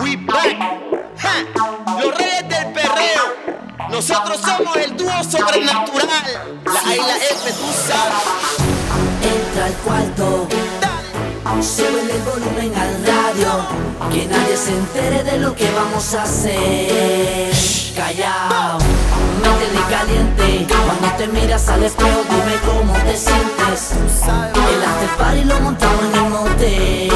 We back. Ja. Los reyes del perreo. Nosotros somos el dúo sobrenatural. La isla F, tú sabes. Entra al cuarto, súbele el volumen al radio, que nadie se entere de lo que vamos a hacer. Callao, métele caliente, cuando te miras al espejo dime cómo te sientes. El after party lo montamos en el motel.